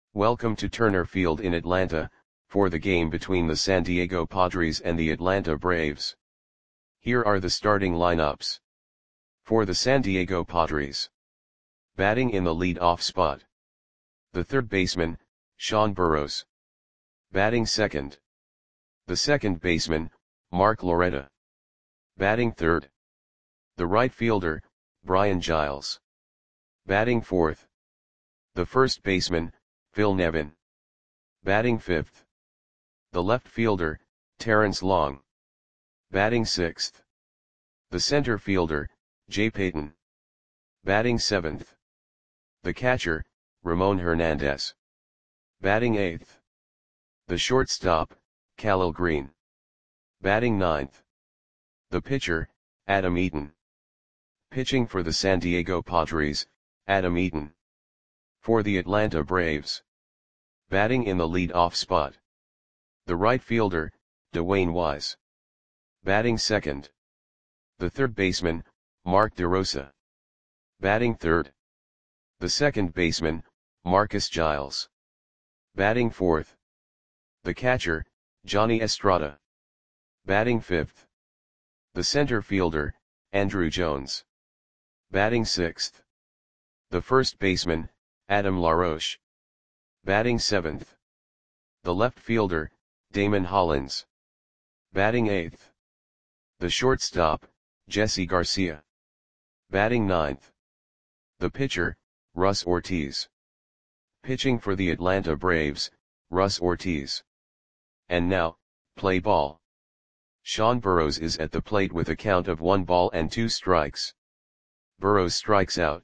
Welcome to Turner Field in Atlanta, for the game between the San Diego Padres and the Atlanta Braves. Here are the starting lineups. For the San Diego Padres. Batting in the lead-off spot. The third baseman, Sean Burroughs. Batting second. The second baseman, Mark Loretta. Batting third. The right fielder, Brian Giles. Batting fourth. The first baseman, Phil Nevin. Batting fifth. The left fielder, Terrence Long. Batting sixth. The center fielder, Jay Payton. Batting seventh. The catcher, Ramon Hernandez. Batting eighth. The shortstop, Khalil Green. Batting ninth. The pitcher, Adam Eaton. Pitching for the San Diego Padres, Adam Eaton. For the Atlanta Braves. Batting in the lead-off spot. The right fielder, Dwayne Wise. Batting second. The third baseman, Mark DeRosa. Batting third. The second baseman, Marcus Giles. Batting fourth. The catcher, Johnny Estrada. Batting fifth. The center fielder, Andruw Jones. Batting sixth. The first baseman, Adam LaRoche. Batting seventh. The left fielder, Damon Hollins. Batting eighth. The shortstop, Jesse Garcia. Batting ninth. The pitcher, Russ Ortiz. Pitching for the Atlanta Braves, Russ Ortiz. And now, play ball. Sean Burroughs is at the plate with a count of 1 ball and 2 strikes. Burroughs strikes out.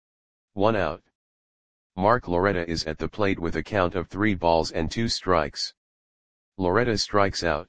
1 out. Mark Loretta is at the plate with a count of 3 balls and 2 strikes. Loretta strikes out.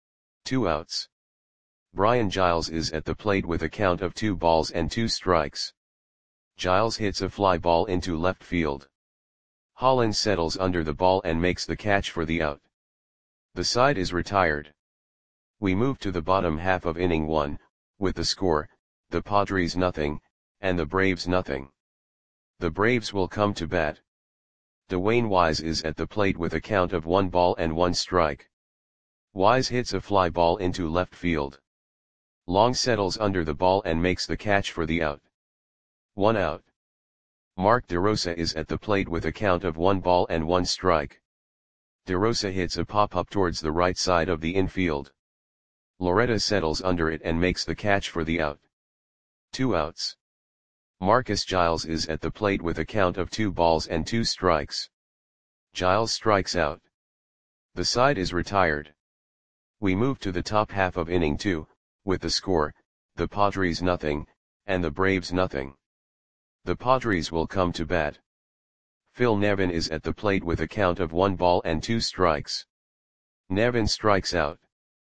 2 outs. Brian Giles is at the plate with a count of 2 balls and 2 strikes. Giles hits a fly ball into left field. Hollins settles under the ball and makes the catch for the out. The side is retired. We move to the bottom half of inning 1, with the score, the Padres nothing, and the Braves nothing. The Braves will come to bat. Dwayne Wise is at the plate with a count of 1 ball and 1 strike. Wise hits a fly ball into left field. Long settles under the ball and makes the catch for the out. 1 out. Mark DeRosa is at the plate with a count of 1 ball and 1 strike. DeRosa hits a pop-up towards the right side of the infield. Loretta settles under it and makes the catch for the out. 2 outs. Marcus Giles is at the plate with a count of 2 balls and 2 strikes. Giles strikes out. The side is retired. We move to the top half of inning 2, with the score, the Padres nothing, and the Braves nothing. The Padres will come to bat. Phil Nevin is at the plate with a count of 1 ball and 2 strikes. Nevin strikes out.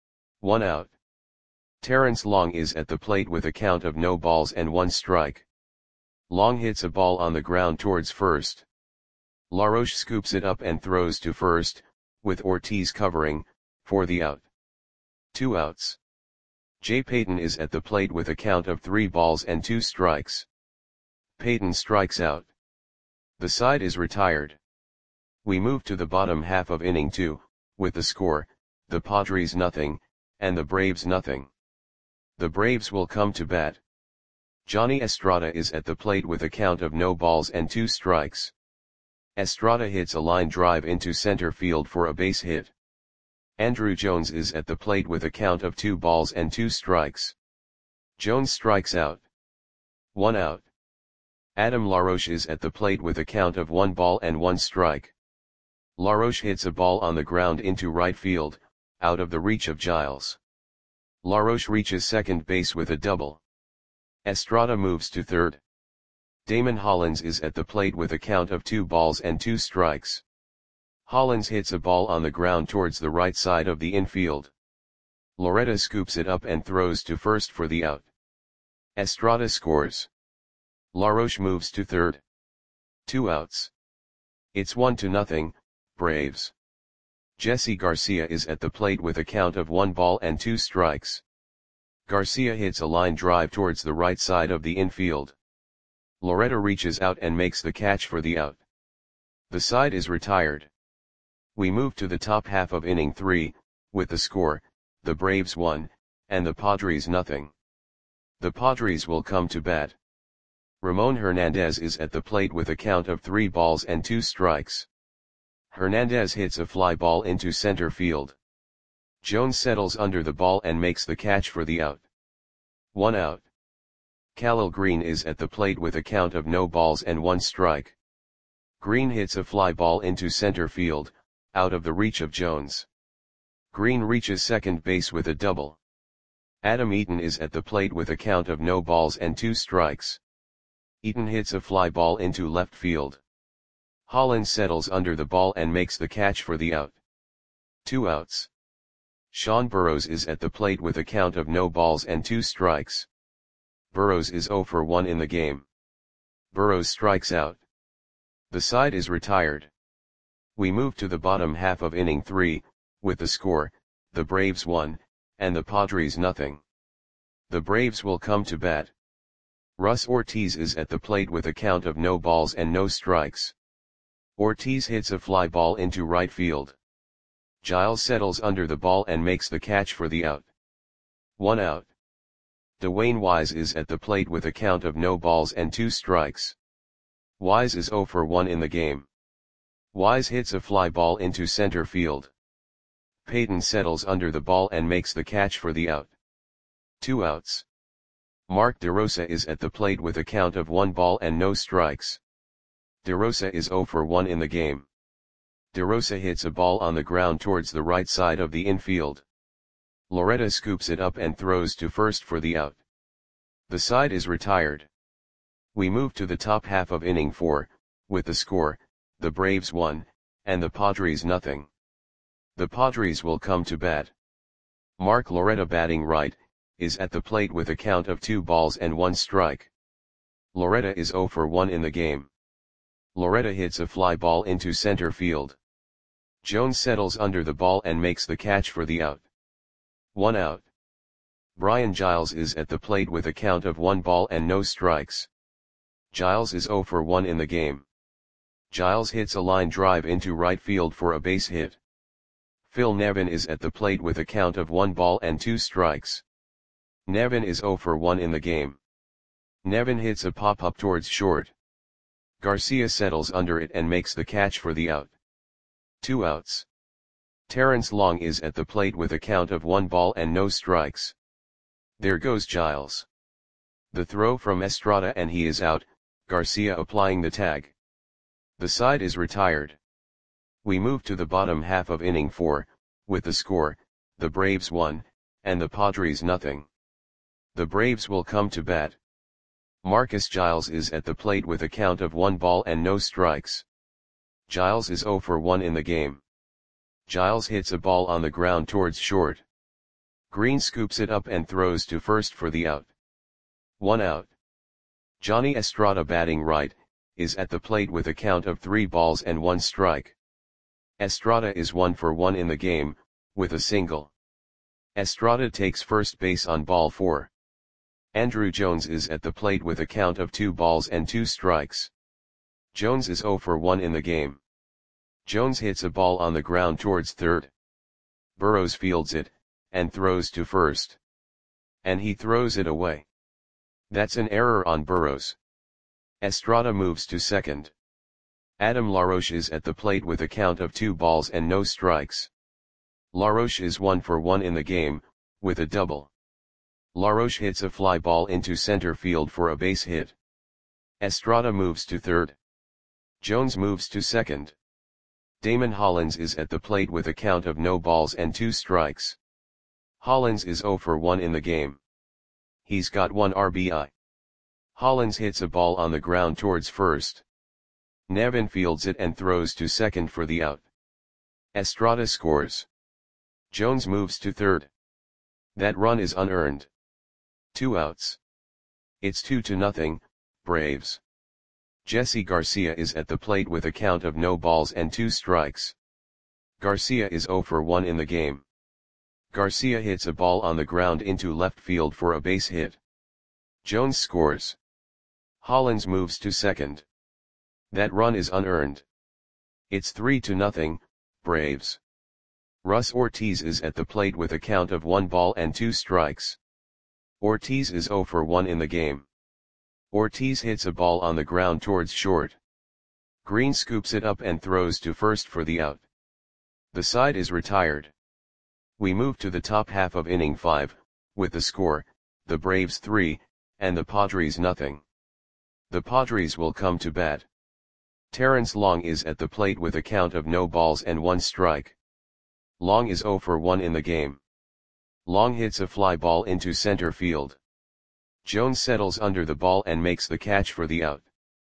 1 out. Terrence Long is at the plate with a count of no balls and 1 strike. Long hits a ball on the ground towards first. LaRoche scoops it up and throws to first, with Ortiz covering, for the out. 2 outs. Jay Payton is at the plate with a count of 3 balls and 2 strikes. Payton strikes out. The side is retired. We move to the bottom half of inning 2, with the score, the Padres nothing, and the Braves nothing. The Braves will come to bat. Johnny Estrada is at the plate with a count of no balls and 2 strikes. Estrada hits a line drive into center field for a base hit. Andruw Jones is at the plate with a count of 2 balls and 2 strikes. Jones strikes out. 1 out. Adam LaRoche is at the plate with a count of 1 ball and 1 strike. LaRoche hits a ball on the ground into right field, out of the reach of Giles. LaRoche reaches second base with a double. Estrada moves to third. Damon Hollins is at the plate with a count of 2 balls and 2 strikes. Hollins hits a ball on the ground towards the right side of the infield. Loretta scoops it up and throws to first for the out. Estrada scores. LaRoche moves to third. 2 outs. It's 1-0, Braves. Jesse Garcia is at the plate with a count of 1 ball and 2 strikes. Garcia hits a line drive towards the right side of the infield. Loretta reaches out and makes the catch for the out. The side is retired. We move to the top half of inning 3, with the score, the Braves 1, and the Padres nothing. The Padres will come to bat. Ramon Hernandez is at the plate with a count of 3 balls and 2 strikes. Hernandez hits a fly ball into center field. Jones settles under the ball and makes the catch for the out. 1 out. Khalil Green is at the plate with a count of no balls and 1 strike. Green hits a fly ball into center field, out of the reach of Jones. Green reaches second base with a double. Adam Eaton is at the plate with a count of no balls and 2 strikes. Eaton hits a fly ball into left field. Hollins settles under the ball and makes the catch for the out. 2 outs. Sean Burrows is at the plate with a count of no balls and 2 strikes. Burrows is 0 for 1 in the game. Burrows strikes out. The side is retired. We move to the bottom half of inning 3, with the score, the Braves 1, and the Padres nothing. The Braves will come to bat. Russ Ortiz is at the plate with a count of no balls and no strikes. Ortiz hits a fly ball into right field. Giles settles under the ball and makes the catch for the out. 1 out. Dwayne Wise is at the plate with a count of no balls and 2 strikes. Wise is 0 for 1 in the game. Wise hits a fly ball into center field. Payton settles under the ball and makes the catch for the out. 2 outs. Mark DeRosa is at the plate with a count of 1 ball and no strikes. DeRosa is 0 for 1 in the game. DeRosa hits a ball on the ground towards the right side of the infield. Loretta scoops it up and throws to first for the out. The side is retired. We move to the top half of inning 4, with the score, the Braves 1, and the Padres nothing. The Padres will come to bat. Mark Loretta, batting right, is at the plate with a count of 2 balls and 1 strike. Loretta is 0 for 1 in the game. Loretta hits a fly ball into center field. Jones settles under the ball and makes the catch for the out. 1 out. Brian Giles is at the plate with a count of 1 ball and no strikes. Giles is 0 for 1 in the game. Giles hits a line drive into right field for a base hit. Phil Nevin is at the plate with a count of 1 ball and 2 strikes. Nevin is 0 for 1 in the game. Nevin hits a pop-up towards short. Garcia settles under it and makes the catch for the out. 2 outs. Terrence Long is at the plate with a count of 1 ball and no strikes. There goes Giles. The throw from Estrada and he is out, Garcia applying the tag. The side is retired. We move to the bottom half of inning 4, with the score, the Braves 1, and the Padres nothing. The Braves will come to bat. Marcus Giles is at the plate with a count of 1 ball and no strikes. Giles is 0 for 1 in the game. Giles hits a ball on the ground towards short. Green scoops it up and throws to first for the out. 1 out. Johnny Estrada, batting right, is at the plate with a count of 3 balls and 1 strike. Estrada is 1 for 1 in the game, with a single. Estrada takes first base on ball 4. Andrew Jones is at the plate with a count of 2 balls and 2 strikes. Jones is 0 for 1 in the game. Jones hits a ball on the ground towards third. Burrows fields it, and throws to first. And he throws it away. That's an error on Burrows. Estrada moves to second. Adam LaRoche is at the plate with a count of 2 balls and no strikes. LaRoche is 1 for 1 in the game, with a double. LaRoche hits a fly ball into center field for a base hit. Estrada moves to third. Jones moves to second. Damon Hollins is at the plate with a count of no balls and 2 strikes. Hollins is 0 for 1 in the game. He's got 1 RBI. Hollins hits a ball on the ground towards first. Nevin fields it and throws to second for the out. Estrada scores. Jones moves to third. That run is unearned. 2 outs. It's 2-0, Braves. Jesse Garcia is at the plate with a count of no balls and 2 strikes. Garcia is 0 for 1 in the game. Garcia hits a ball on the ground into left field for a base hit. Jones scores. Hollins moves to second. That run is unearned. It's 3-0, Braves. Russ Ortiz is at the plate with a count of 1 ball and 2 strikes. Ortiz is 0 for 1 in the game. Ortiz hits a ball on the ground towards short. Green scoops it up and throws to first for the out. The side is retired. We move to the top half of inning 5, with the score, the Braves 3, and the Padres nothing. The Padres will come to bat. Terrence Long is at the plate with a count of no balls and 1 strike. Long is 0 for 1 in the game. Long hits a fly ball into center field. Jones settles under the ball and makes the catch for the out.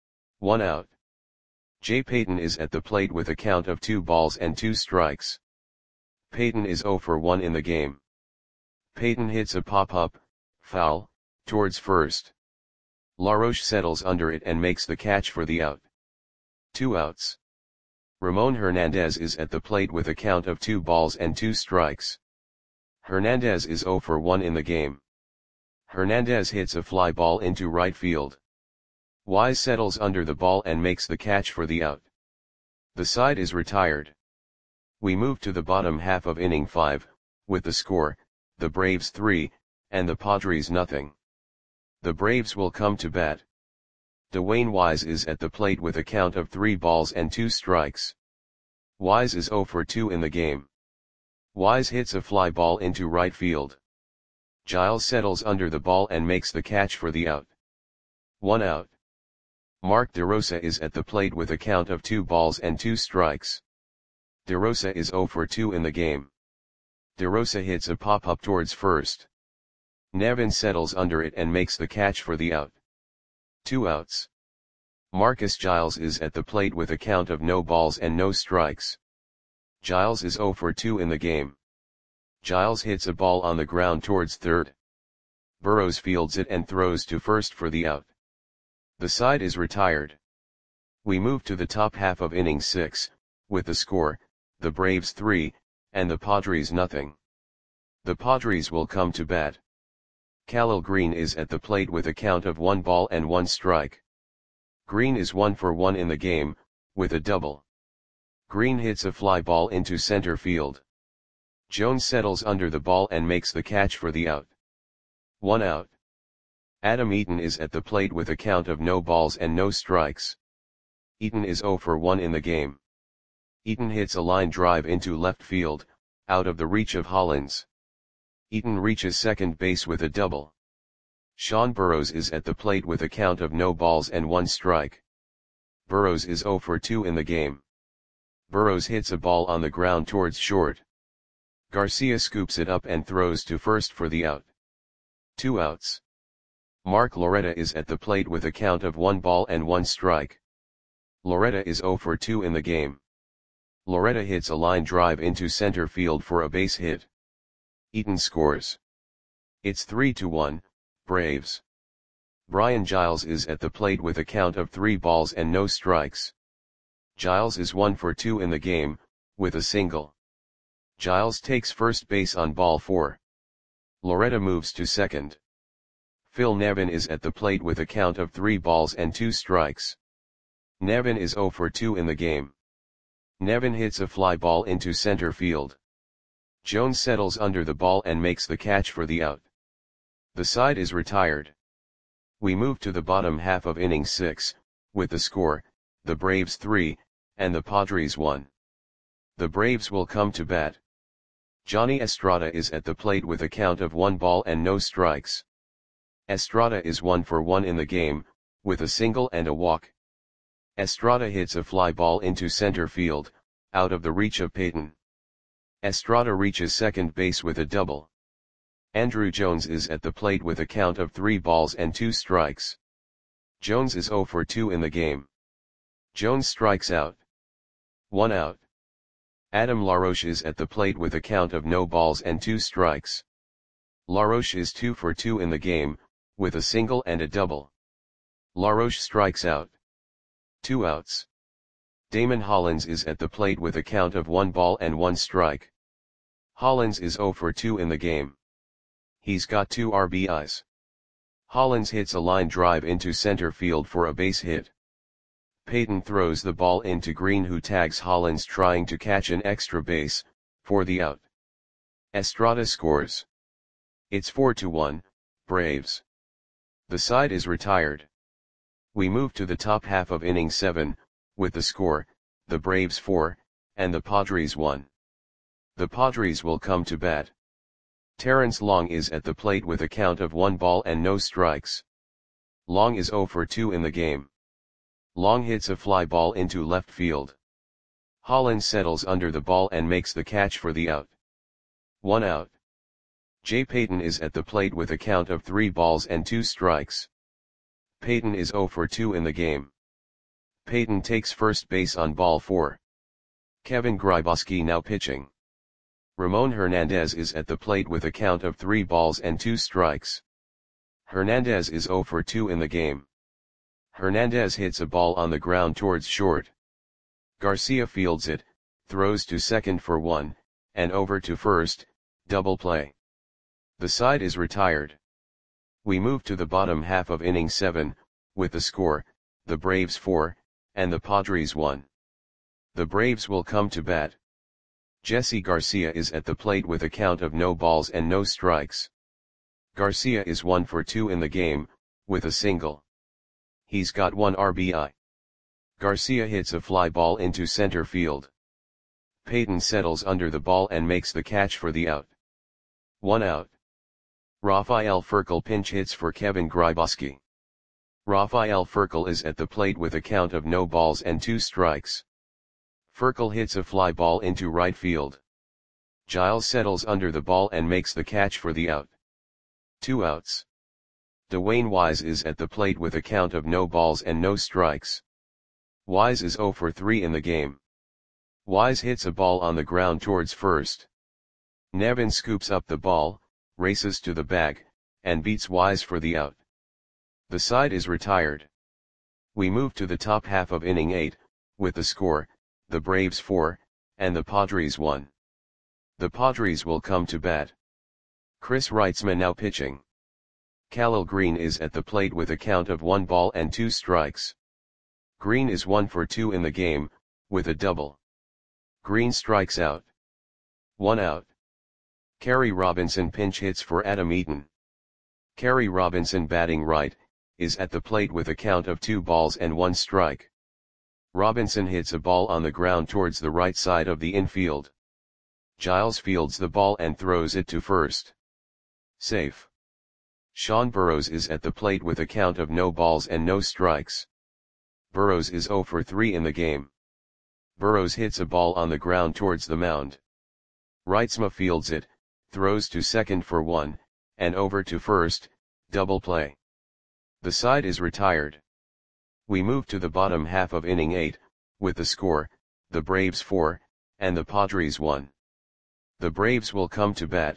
1 out. Jay Payton is at the plate with a count of 2 balls and 2 strikes. Payton is 0 for 1 in the game. Payton hits a pop-up, foul, towards first. LaRoche settles under it and makes the catch for the out. 2 outs. Ramon Hernandez is at the plate with a count of 2 balls and 2 strikes. Hernandez is 0 for 1 in the game. Hernandez hits a fly ball into right field. Wise settles under the ball and makes the catch for the out. The side is retired. We move to the bottom half of inning 5, with the score, the Braves 3, and the Padres nothing. The Braves will come to bat. Dwayne Wise is at the plate with a count of 3 balls and 2 strikes. Wise is 0 for 2 in the game. Wise hits a fly ball into right field. Giles settles under the ball and makes the catch for the out. 1 out. Mark DeRosa is at the plate with a count of 2 balls and 2 strikes. DeRosa is 0 for 2 in the game. DeRosa hits a pop-up towards first. Nevin settles under it and makes the catch for the out. 2 outs. Marcus Giles is at the plate with a count of no balls and no strikes. Giles is 0 for 2 in the game. Giles hits a ball on the ground towards third. Burrows fields it and throws to first for the out. The side is retired. We move to the top half of inning 6, with the score, the Braves 3, and the Padres nothing. The Padres will come to bat. Khalil Green is at the plate with a count of 1 ball and 1 strike. Green is 1 for 1 in the game, with a double. Green hits a fly ball into center field. Jones settles under the ball and makes the catch for the out. 1 out. Adam Eaton is at the plate with a count of no balls and no strikes. Eaton is 0 for 1 in the game. Eaton hits a line drive into left field, out of the reach of Hollins. Eaton reaches second base with a double. Sean Burrows is at the plate with a count of no balls and 1 strike. Burrows is 0 for 2 in the game. Burrows hits a ball on the ground towards short. Garcia scoops it up and throws to first for the out. 2 outs. Mark Loretta is at the plate with a count of 1 ball and 1 strike. Loretta is 0 for 2 in the game. Loretta hits a line drive into center field for a base hit. Eaton scores. It's 3-1, Braves. Brian Giles is at the plate with a count of 3 balls and no strikes. Giles is 1 for 2 in the game, with a single. Giles takes first base on ball 4. Loretta moves to second. Phil Nevin is at the plate with a count of 3 balls and 2 strikes. Nevin is 0 for 2 in the game. Nevin hits a fly ball into center field. Jones settles under the ball and makes the catch for the out. The side is retired. We move to the bottom half of inning 6, with the score, the Braves 3, and the Padres 1. The Braves will come to bat. Johnny Estrada is at the plate with a count of 1 ball and no strikes. Estrada is 1 for 1 in the game, with a single and a walk. Estrada hits a fly ball into center field, out of the reach of Payton. Estrada reaches second base with a double. Andruw Jones is at the plate with a count of 3 balls and 2 strikes. Jones is 0 for 2 in the game. Jones strikes out. 1 out. Adam LaRoche is at the plate with a count of no balls and 2 strikes. LaRoche is 2 for 2 in the game, with a single and a double. LaRoche strikes out. 2 outs. Damon Hollins is at the plate with a count of 1 ball and 1 strike. Hollins is 0 for 2 in the game. He's got 2 RBIs. Hollins hits a line drive into center field for a base hit. Peyton throws the ball into Green, who tags Hollins trying to catch an extra base, for the out. Estrada scores. It's 4-1, Braves. The side is retired. We move to the top half of inning 7, with the score, the Braves 4, and the Padres 1. The Padres will come to bat. Terrence Long is at the plate with a count of 1 ball and no strikes. Long is 0 for 2 in the game. Long hits a fly ball into left field. Hollins settles under the ball and makes the catch for the out. 1 out. Jay Payton is at the plate with a count of 3 balls and 2 strikes. Payton is 0 for 2 in the game. Payton takes first base on ball 4. Kevin Grybauski now pitching. Ramon Hernandez is at the plate with a count of 3 balls and 2 strikes. Hernandez is 0 for 2 in the game. Hernandez hits a ball on the ground towards short. Garcia fields it, throws to second for 1, and over to first, double play. The side is retired. We move to the bottom half of inning 7, with the score, the Braves 4, and the Padres 1. The Braves will come to bat. Jesse Garcia is at the plate with a count of no balls and no strikes. Garcia is 1 for 2 in the game, with a single. He's got 1 RBI. Garcia hits a fly ball into center field. Payton settles under the ball and makes the catch for the out. 1 out. Rafael Furcal pinch hits for Kevin Grybauski. Rafael Furcal is at the plate with a count of no balls and 2 strikes. Furcal hits a fly ball into right field. Giles settles under the ball and makes the catch for the out. 2 outs. Dwayne Wise is at the plate with a count of no balls and no strikes. Wise is 0 for 3 in the game. Wise hits a ball on the ground towards first. Nevin scoops up the ball, races to the bag, and beats Wise for the out. The side is retired. We move to the top half of inning 8, with the score, the Braves 4, and the Padres 1. The Padres will come to bat. Chris Reitzman now pitching. Khalil Green is at the plate with a count of 1 ball and 2 strikes. Green is 1 for 2 in the game, with a double. Green strikes out. 1 out. Kerry Robinson pinch hits for Adam Eaton. Kerry Robinson, batting right, is at the plate with a count of 2 balls and 1 strike. Robinson hits a ball on the ground towards the right side of the infield. Giles fields the ball and throws it to first. Safe. Sean Burrows is at the plate with a count of no balls and no strikes. Burrows is 0 for 3 in the game. Burrows hits a ball on the ground towards the mound. Reitzma fields it, throws to second for 1, and over to first, double play. The side is retired. We move to the bottom half of inning 8, with the score, the Braves 4, and the Padres 1. The Braves will come to bat.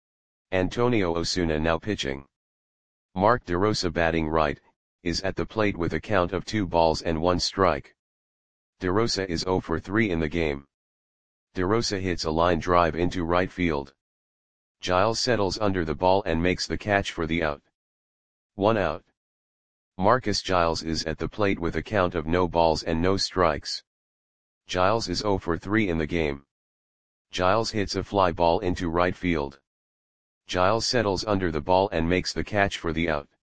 Antonio Osuna now pitching. Mark DeRosa, batting right, is at the plate with a count of 2 balls and 1 strike. DeRosa is 0 for 3 in the game. DeRosa hits a line drive into right field. Giles settles under the ball and makes the catch for the out. 1 out. Marcus Giles is at the plate with a count of no balls and no strikes. Giles is 0 for 3 in the game. Giles hits a fly ball into right field. Giles settles under the ball and makes the catch for the out.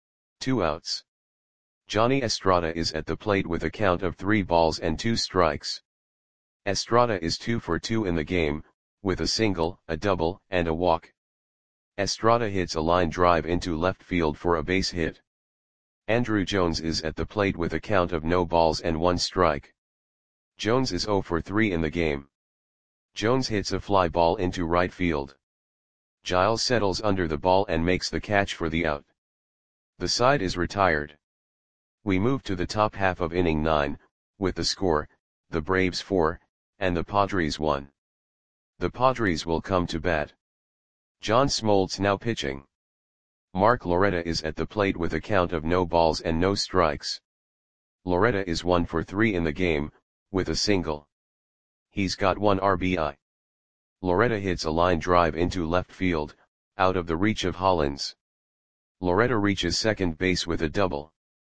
2 outs. Johnny Estrada is at the plate with a count of 3 balls and 2 strikes. Estrada is 2 for 2 in the game, with a single, a double, and a walk. Estrada hits a line drive into left field for a base hit. Andrew Jones is at the plate with a count of no balls and 1 strike. Jones is 0 for 3 in the game. Jones hits a fly ball into right field. Giles settles under the ball and makes the catch for the out. The side is retired. We move to the top half of inning 9, with the score, the Braves 4, and the Padres 1. The Padres will come to bat. John Smoltz now pitching. Mark Loretta is at the plate with a count of no balls and no strikes. Loretta is 1 for 3 in the game, with a single. He's got 1 RBI. Loretta hits a line drive into left field, out of the reach of Hollins. Loretta reaches second base with a double.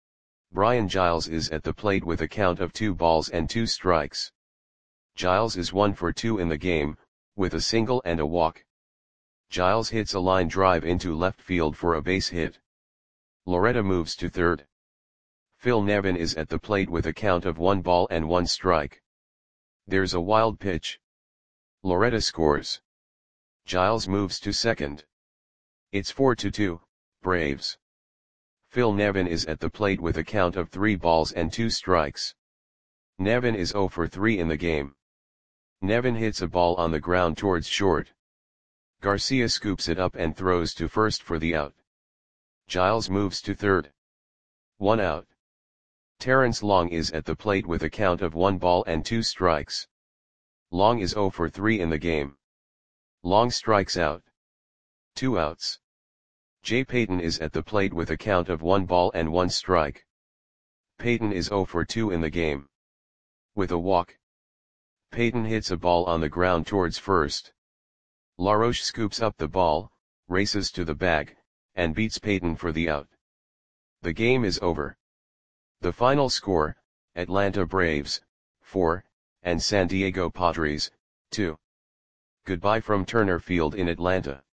Brian Giles is at the plate with a count of 2 balls and 2 strikes. Giles is 1 for 2 in the game, with a single and a walk. Giles hits a line drive into left field for a base hit. Loretta moves to third. Phil Nevin is at the plate with a count of 1 ball and 1 strike. There's a wild pitch. Loretta scores. Giles moves to second. It's 4-2, Braves. Phil Nevin is at the plate with a count of 3 balls and 2 strikes. Nevin is 0 for 3 in the game. Nevin hits a ball on the ground towards short. Garcia scoops it up and throws to first for the out. Giles moves to third. 1 out. Terrence Long is at the plate with a count of 1 ball and 2 strikes. Long is 0 for 3 in the game. Long strikes out. 2 outs. Jay Payton is at the plate with a count of 1 ball and 1 strike. Payton is 0 for 2 in the game. With a walk. Payton hits a ball on the ground towards first. LaRoche scoops up the ball, races to the bag, and beats Payton for the out. The game is over. The final score, Atlanta Braves, 4, and San Diego Padres, 2. Goodbye from Turner Field in Atlanta.